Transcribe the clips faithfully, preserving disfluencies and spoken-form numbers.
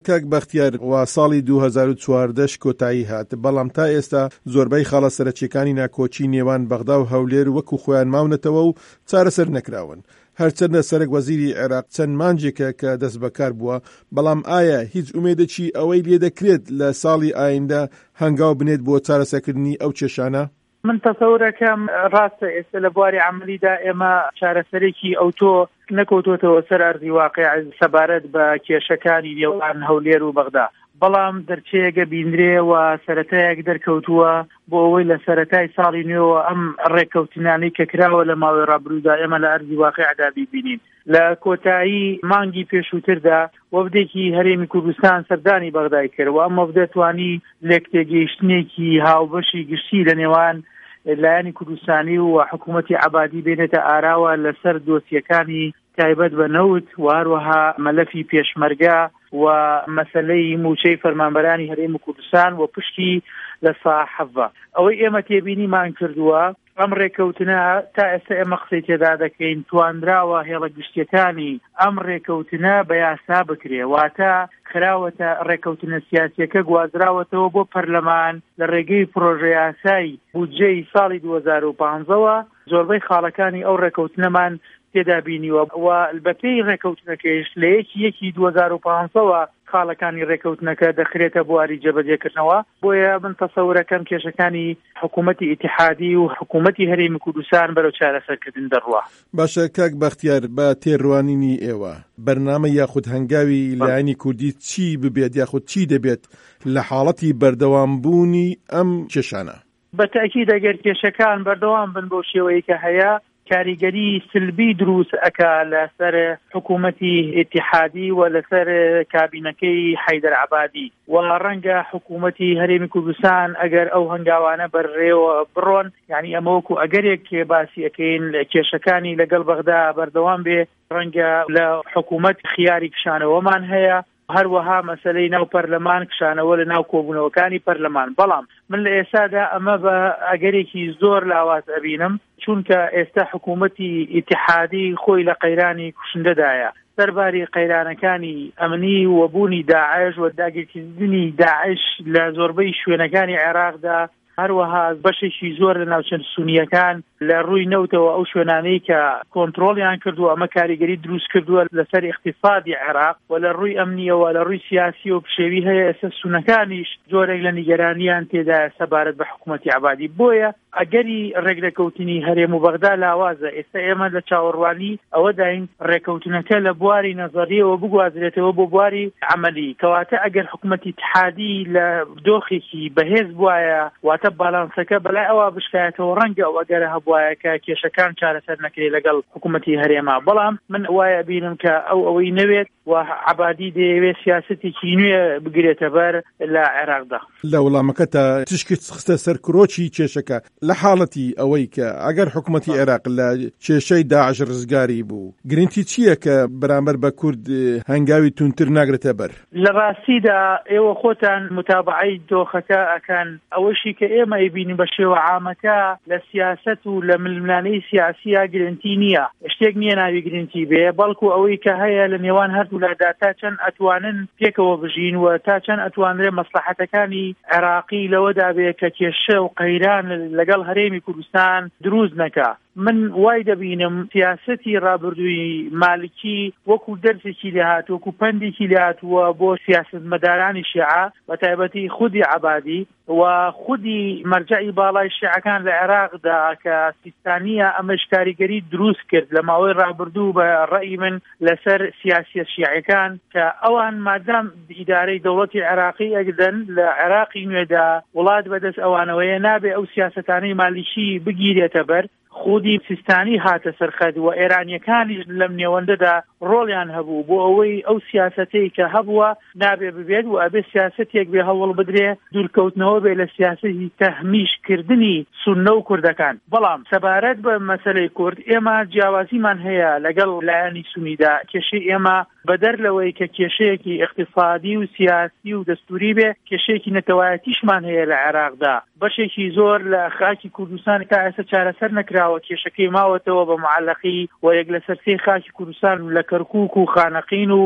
کاک بەختیار وا ساڵی دوو هەزار و چواردەش کۆتایی هات، بەڵام تا ئێستا زۆربەی خاڵە سەرەکیەکانی ناکۆچی نێوان بەغدا و هەولێر وەکو خۆیان ماونەتەوە و چارەسەر نەکراون. هەرچەندە سەرک وەزیری عێراق چەند مانجێکە کە دەست بەکار بووە، بەڵام ئایا هیچ ئومێدێکی ئەوەی لێ دەکرێت لە ساڵی ئایندە هەنگاو بنێت بۆ چارەسەرکردنی ئەو کێشانە؟ من تەسەورەکەم ڕاستە ئێستا لە بواری عەمەلیدا ئێمە چارەسەرێکی ئەوتۆ نەکەوتوتەوە سەر ئەرزی واقع سەبارەت بە کێشەکانی نێوان هەولێر و بەغدا، بەڵام دەرچەیەکە بینرێ و سەرەتایەک دەرکەوتووە بۆ ئەوەی لە سەرەتای ساڵی نوێەوە ئەم ڕێکەوتنانەی کە کراوە لە ماوەی ڕابردوودا ئێمە لە ئەرزی واقعدا بیبینین. لە کۆتایی مانگی پێشووتردا وەفدێکی هەرێمی کوردستان سەردانی بەغدای کرد و ئەم وەفدە توانی لێک تێگەیشتنێکی هاوبەشی گشتی لە نێوان لایەنی کوردستانی و حکوومەتی عەبادی بێنێتە ئاراوە لەسەر دۆسیەکانی تایبەت بە نەوت و هەروەها مەلەفی پێشمەرگە و مەسەلەی موچەی فەرمانبەرانی هەرێمی کوردستان و پشتی لە ساحەڤە. ئەوەی ئێمە تێبینیمان کردووە ئەم ڕێکەوتنە تا ئێستا ئێمە قسەی تێدا دەکەین توانراوە هێڵە گشتیەکانی ئەم ڕێکەوتنە بە یاسا بکرێ، واتە خراوەتە ڕێکەوتنە سیاسیەکە گوازراوەتەوە بۆ پەرلەمان لە ڕێگەی پرۆژە یاسای بودجەی ساڵی دوو هەزار و پانزەوە زۆربەی خاڵەکانی ئەو ڕێکەوتنەمان تێدا بینیوە و بەپێی ڕێکەوتنەکەیش لە یەکی یەکی دوو هەزار و پانزەوە خاڵەکانی ڕێکەوتنەکە دەخرێتە بواری جێبەجێکردنەوە. بۆیە من تەسەورەکەم کێشەکانی حکوومەتی ئیتیحادی و حکوومەتی هەرێمی کوردستان بەرەو چارەسەرکردن دەڕوا. باشە کاک بەختیار، بە تێڕوانینی ئێوە بەرنامە یاخود هەنگاوی لایەنی کوردی چی ببێت یاخود چی دەبێت لە حاڵەتی بەردەوامبوونی ئەم کێشانە؟ بەتاکید ئەگەر کێشەکان بەردەوام بن بۆ شێوەیە کە هەیە کاریگەری سلبی دروست ئەکا لەسەر حکوومەتی ئیتیحادی و لەسەر کابینەکەی حەیدەر عەبادی و ڕەنگە حکوومەتی هەرێمی کوردستان ئەگەر ئەو هەنگاوانە بەڕێوە بڕۆن، یعنی ئەمە وەکو ئەگەرێک باسی ئەەکەین کێشەکانی لەگەڵ بەغدا بەردەوام بێ، ڕەنگە لە حکوومەت خیاری کشانەوەمان هەیە، هەروەها مەسەلەی ناو پەرلەمان کشانەوە لە ناو کۆبوونەوەکانی پەرلەمان. بەڵام من لە ئێستادا ئەمە بە ئەگەرێکی زۆر لاواز ئەبینم، چونکە ئێستا حکوومەتی ئیتیحادی خۆی لە قەیرانی کوشندەدایە، سەرباری قەیرانەکانی ئەمنی و بوونی داعش و داگیرکردنی داعش لە زۆربەی شوێنەکانی عێراقدا، هەروەها بەشێکی زۆر لە ناوچەند سونیەکان لە ڕووی نەوتەوە ئەو شوێنانەی کە کۆنتڕۆڵیان کردووە ئەمە کاریگەری دروست کردووە لەسەر اقتصادی عێراق و لە ڕووی ئەمنیەوە لە ڕووی سیاسی و پشێوی هەیە. ئێستا سونەکانیش جۆرێک لە نیگەرانیان تێدایە سەبارەت بە حکوومەتی عەبادی. بۆیە ئەگەری ڕێگرەکەوتنی هەرێم و بەغدا لاوازە. ئێستا ئێمە لە چاوەڕوانی ئەوە داین ڕێکەوتنەکە لە بواری نەزەریەوە بگوازرێتەوە بۆ بواری عەمەلی، کەواتە ئەگەر حکوومەتی اتحادی لە دۆخێکی بەهێز بوایە واتە بالانسەکە بەلای ئەوە بشکایەتەوە، ڕەنگە ئەو ئەگەرە هەبوایە کە کێشەکان چارەسەر نەکرێت لەگەڵ حکوومەتی هەرێما. بەڵام من وایە بینم کە ئەو ئەوەی نەوێت و عەبادی دەیەوێت سیاسەتێکی نوێ بگرێتە بەر لە عێراقدا. لە وەڵامەکەتە تشکت خستە سەر کرۆچی کێشەکە لە حاڵەتی ئەوەی کە ئەگەر حکوومەتی عێراق لە کێشەی داعش ڕزگاری بوو، گرنگی چییە کە بەرامبەر بە کورد هەنگاوی تونتر ناگرێتە بەر؟ لە ڕاستیدا ئێوە خۆتان متابعەی دۆخەکە ئەکەن، ئەوەشی کە ئێمە ئەیبینی بە شێوە عامەکە لە سیاسەت و لە ململانەی سیاسیە گرنگی نییە، شتێک نییە ناوی گرنگی بێ، بەڵکو ئەوەی کە هەیە لە نێوان هەردوولادا تا چەند ئەتوانن پێکەوە بژین و تا چەند ئەتوانرێ مەسلحەتەکانی عێراقی لەوەدا بێ کە کێشە و قەیران لەگەڵ هەرێمی کوردستان دروست نەکا. من وای دەبینم سیاسەتی ڕابردووی مالکی وەکو دەرسێکی لێهات وەکو پندێکی لێهاتووە بۆ سیاسەتمەدارانی شیعە بە تایبەتی خودی عەبادی و خودی مەرجعی باڵای شیعەکان لە عێراقدا کە سیستانیە ئەمەش کاریگەری دروست کرد لە ماوەی ڕابردوو بە ڕەئی من لەسەر سیاسیە شیعەکان کە ئەوان مادام ئیدارەی دەوڵەتی عێراقی ئەگدەن لە عێراقی نوێدا وڵات بەدەست ئەوانەوەیە نابێ ئەو سیاسەتانەی مالیکی بگیرێتە بەر. خودی سیستانی هاتە سەرخەد و ئێرانیەکانیش لەم نێوەندەدا ڕۆڵیان هەبوو بۆ ئەوەی ئەو سیاسەتەی کە هەبووە نابێ ببێت و ئەبێ سیاسەتێک بێ هەوڵ بدرێ دوورکەوتنەوە بێ لە سیاسەتی تەهمیشکردنی سوننە و کوردەکان. بەڵام سەبارەت بە مەسەلەی کورد ئێمە جیاوازیمان هەیە لەگەڵ لایەنی سونیدا. کێشەی ئێمە بەدەر لەوەی کە کێشەیەکی اقتصادی و سیاسی و دەستوری بێ، کێشەیەکی نەتەوایەتیشمان هەیە لە عێراقدا. بەشێکی زۆر لە خاکی کوردستان تا ئێستا چارەسەر نەکراوە، کێشەکەی ماوەتەوە بە معەلەقی و یەک لە سەرسەی خاکی کوردستان لە کەرکووک و خانەقین و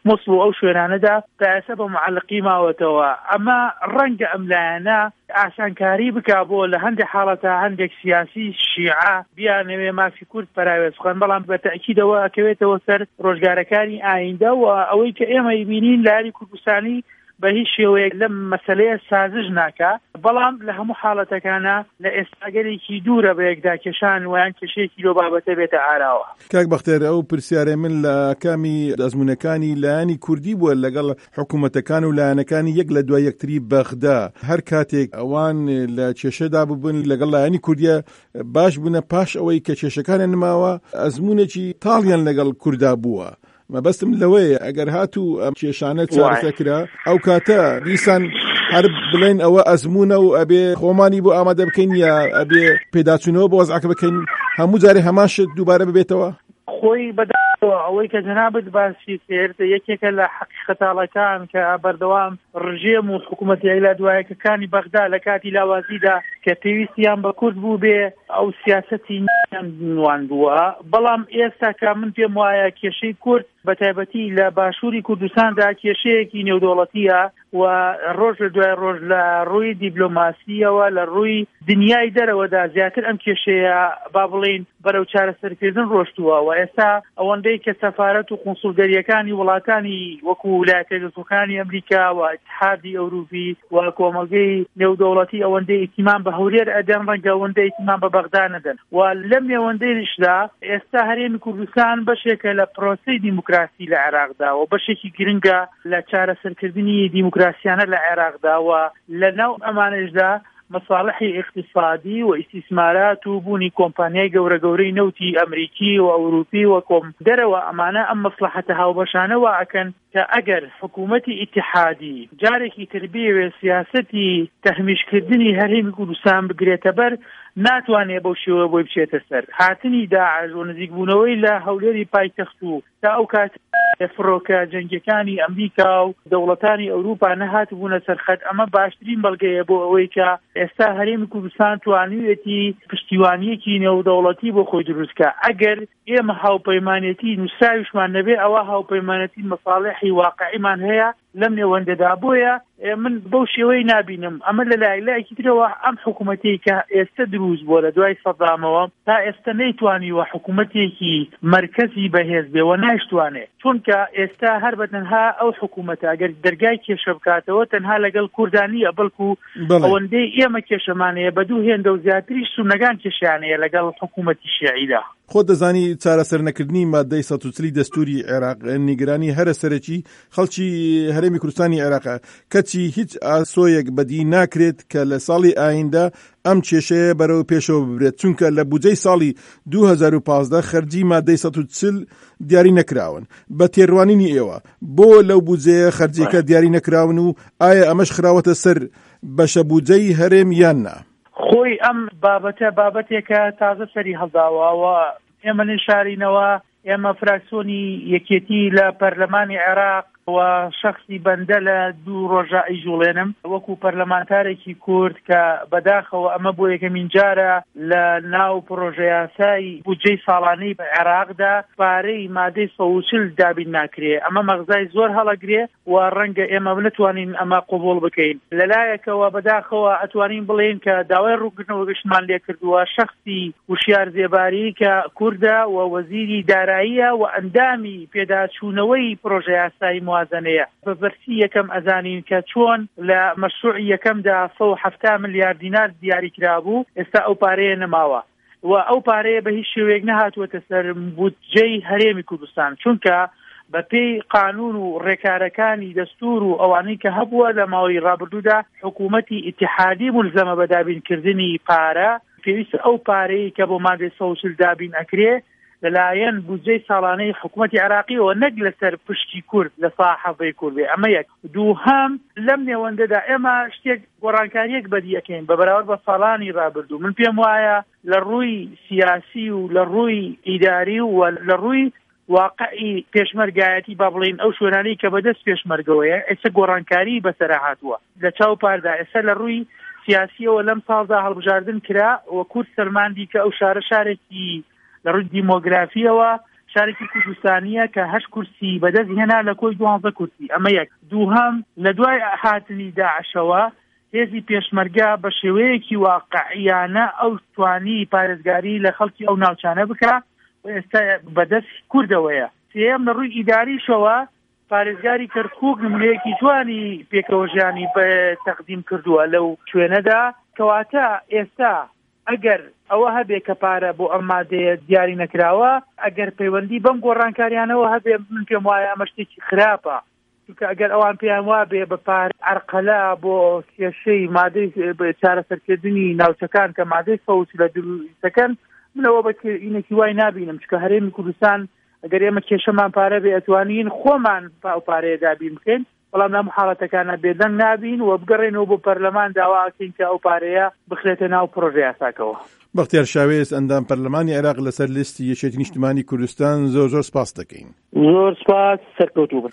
موسڵ و ئەو شوێنانەدا پاسە بە معلقی ماوەتەوە. ئەمە ڕەنگە ئەم لایەنە ئاسانکاری بکا بۆ لە هەندێک حاڵەتە هەندێک سیاسی شیعە بیانەوێ مافی کورد پەراوێز بخەن، بەڵام بە تەئکیدەوە ئەکەوێتەوە سەر ڕۆژگارەکانی ئایندە و ئەوەی کە ئێمە بینین لە یاری کوردستانی بە هیچ شێوەیەک لەم مەسەلەیە سازش ناکا، بەڵام لە هەموو حاڵەتەکانە لە ئێستاگەرێکی دوورە بە یەکداکێشان ویان کێشەیەکی لۆ بابەتە بێتە ئاراوە. کاک بەختێر، ئەو پرسیارە من لە کامی ئەزمونەکانی لایەنی کوردی بووە لەگەڵ حکوومەتەکان و لایەنەکانی یەک لە دوای یەکتری بەغدا، هەر کاتێک ئەوان لە کێشەدا ببن لەگەڵ لایەنی کوردیە باش بوونە پاش ئەوەی کە کێشەکانیان نماوە ئەزمونێکی تاڵیان لەگەڵ کووردا بووە. مەبەستم لەوەیە ئەگەر هاتوو ئەم کێشانە چارەسەرکرا ئەو کاتە دیسان هەر بڵێن ئەوە ئەزمونە و ئەبێ خۆمانی بۆ ئامادە بکەین یا ئەبێ پێداچوونەوە بۆ وەزعەکە بکەین هەموو جارێ هەمان شت دووبارە ببێتەوە؟ خۆی بەداوە ئەوەی کە جەنابەت باسی کرد یەکێکە لە حەقیقەتاڵەکان کە بەردەوام ڕژێم و حکوومەتی هەیلا دوایەکەکانی بەغدا لە کاتی لاوازیدا کە پێویستیان بە کورد بوو بێ ئەو سیاسەتی نوان بووە، بەڵام ئێستا کە من پێم وایە کێشەی کورد بە تایبەتی لە باشووری کوردستاندا کێشەیەکی نێودەوڵەتیە و ڕۆژ لە دوای ڕۆژ لە ڕووی دیبلۆماسیەوە لە ڕووی دنیای دەرەوەدا زیاتر ئەم کێشەیە با بڵین بەرەو چارەسەرکردن ڕۆشتووە و ئێستا ئەوەندەی کە سەفارەت و قونسڵگەریەکانی وڵاتانی وەکو ویلایەتە یەکگرتووەکانی ئەمریکا و ئیتحادی ئەوروپی و کۆمەلگەی نێودەوڵەتی ئەوەندەی ئیتیمان بە هەولێر ئەدەن ڕەنگە ئەوەندەی ئیتیمان بە بەغدا نەدەن و لەم نێوەندەیشدا ئێستا هەرێمی کوردستان بەشێکە لە پرۆسەی دیموکراسی لە عێراقدا و بەشێکی گرنگە لە چارەسەرکردنی دیموکراسیانە لە عێراقدا و لە ناو ئەمانەشدا مصالحی اقتصادی و استثمارات و بوونی کۆمپانیای گەورە گەورەی نەوتی ئەمریکی و ئەوروپی و کۆم دەرەوە ئەمانە ئەم مەسلحەتە هاوبەشانەوە ئەکەن کە ئەگەر حکوومەتی ئیتحادی جارێکی تربیەوێ سیاسەتی تەهمیشکردنی هەرێمی کوردستان بگرێتە بەر ناتوانێ بەو شێوە بۆی بچێتە سەر. هاتنی داعش و نزیکبوونەوەی لە هەولێری پایتەخت و تا ئەو کات فڕۆکە جەنگیەکانی ئەمریکا و دەوڵەتانی ئەوروپا نەهات بوونە سەرخەت، ئەمە باشترین بەڵگەیە بۆ ئەوەی کە ئێستا هەرێمی کوردستان توانوێتی پشتیوانیەکی نێودەوڵەتی بۆ خۆی دروستکە. ئەگەر ئێمە هاوپەیمانێتی نووساویشمان نەبێ ئەوە هاوپەیمانەتی مەصالحی واقعیمان هەیە لەم نێوەندەدا، بۆیە من بەو شێوەی نابینم ئەمە لە لایەکی ترەوە ئەم حکوومەتی کە ئێستا دروست بووە لە دوای سەدامەوە تا ئێستا نەیتوانیوە حکوومەتێکی مرکزی بەهێز بێەوە نایشتوانێ، چونکە ئێستا هەر بە تەنها ئەو حکوومەتە ئەگەر دەرگای کێشە بکاتەوە تەنها لەگەڵ کوردانیە، بەڵکو ئەوەندەی ئێمە کێشەمانەیە بە دوو هێندە و زیاتریش سونەگان کێشیانەیە لەگەڵ حکوومەتی شیعیدا. خۆ دەزانی چارەسەر نەکردنی مادەی سەد و چلی دەستوری عێراق نیگەرانی هەرە سەرەکی خەڵکی هەرێمی کوردستانی عێراقە، کەچی هیچ ئاسۆیەک بەدی ناکرێت کە لە ساڵی ئایندە ئەم کێشەیە بەرەو پێشەوە ببرێت، چونکە لە بودجەی ساڵی دوو هەزار و پانزدە خەرجی مادەی سەد و چل دیاری نەکراون. بە تێڕوانینی ئێوە بۆ لەو بودجەیە خەرجیەکە دیاری نەکراون و ئایا ئەمەش خراوەتە سەر بەشە بودجەی هەرێم یان نا؟ خۆی ئەم بابەتە بابەتێکە تازە سەری هەڵداوەوە ئێمە نشارینەوە. ئێمە فراکسیۆنی یەکێتی لە پەرلەمانی عێراق و شخصی بەندە لە دوو ڕۆژە ئەیژوڵێنم وەکو پەرلەمانتارێکی کورد کە بەداخەوە ئەمە بۆ یەکەمین جارە لە ناو پرۆژە یاسای بودجەی ساڵانەی بە عێراقدا پارەی مادەی سەد و چل دابین ناکرێ. ئەمە مەغزای زۆر هەڵەگرێ و ڕەنگە ئێمە نتوانین ئەمە قبول بکەین. لەلایەکەوە بەداخەوە ئەتوانین بڵێن کە داوای ڕووگرتنەوە گەشتمان لێ کردووە شخصی وشیار زێباری کە کوردە و وەزیری داراییە و ئەندامی پێداچوونەوەی پرۆژە یاسای موازنەیە. بەبەرسی یەکەم ئەزانین کە چۆن لە مەشروعی یەکەمدا سەد و هەفتە ملیار دینار دیاری کرابوو، ئێستا ئەو پارەیە نەماوە و ئەو پارەیە بە هیچ شێوەیەک نەهاتووەتە سەر بودجەی هەرێمی کوردستان، چونکە بە پێی قانون و ڕێکارەکانی دەستور و ئەوانەی کە هەبووە لە ماوەی ڕابردوودا حکوومەتی ئیتحادی ملزەمە بە دابینکردنی پارە، پێویستە ئەو پارەی کە بۆ مادەی سەد و چل دابین ئەکرێ لەلایەن بودجەی ساڵانەی حکوومەتی عێراقیەوە نەک لەسەر پشتی کورد لە ساحەفەی کورد بێ. ئەمە یەک. دووهەم لەم نێوەندەدا ئێمە شتێک گۆڕانکاریەک بەدی ئەکەین بە بەراورد بە ساڵانی ڕابردوو. من پێم وایە لە ڕووی سیاسی و لە ڕووی ئیداری و لە ڕووی واقعی پێشمەرگایەتی با بڵین ئەو شوێنانەی کە بەدەست پێشمەرگەوەیە ئێستا گۆڕانکاری بەسەرا هاتووە لە چاو پاردا. ئێستا لە ڕووی سیاسیەوە لەم ساڵدا هەڵبژاردن کرا و کورد سەرماندی کە ئەو شارە شارێکی لە ڕووی دیمۆگرافیەوە شارێکی کوردستانیە کە هەشت کورسی بەدەست هێنا لە کۆی دوانزە کورسی. ئەمە یەک. دووهەم لە دوای هاتنی داعشەوە هێزی پێشمەرگە بە شێوەیەکی واقعیانە ئەو توانی پارێزگاری لە خەڵکی ئەو ناوچانە بکە و ئێستا بەدەست کوردەوەیە. سێم لە ڕووی ئیداریشەوە پارێزگاری کەرکووک نمونەیەکی جوانی پێکەوەژیانی بە تەقدیم کردووە لەو شوێنەدا، کەواتە ئێستا ئەگەر ئەوە هەبێ کە پارە بۆ ئەم مادەیە دیاری نەکراوە، ئەگەر پەیوەندی بەم گۆڕانکاریانەوە هەبێ، من پێم وایە ئەمە شتێکی خراپە، چونکە ئەگەر ئەوان پێیان وابێ بە پارە عەرقەلا بۆ کێشەی مادەی چارەسەرکردنی ناوچەکان کە مادەی فەوت لە دروستەکەن، منەوە بە ئینێکی وای نابینم، چونکە هەرێمی کوردستان ئەگەر ئێمە کێشەمان پارە بێ ئەتوانین خۆمان ئەو پارەیە دابین بکەین، بەڵام لەم حاڵەتەکانە بێدەنگ نابین و بگەڕێنەوە بۆ پەرلەمان داواکەین کە ئەو پارەیە بخرێتە ناو پرۆژە یاساکەوە. بەختیار شاوێز، ئەندام پەرلەمانی عێراق لەسەر لیستی یەکێتی نیشتیمانی کوردستان، زۆر زۆر سپاس دەکەین. زۆر سپاس، سەرکەوتوو بن.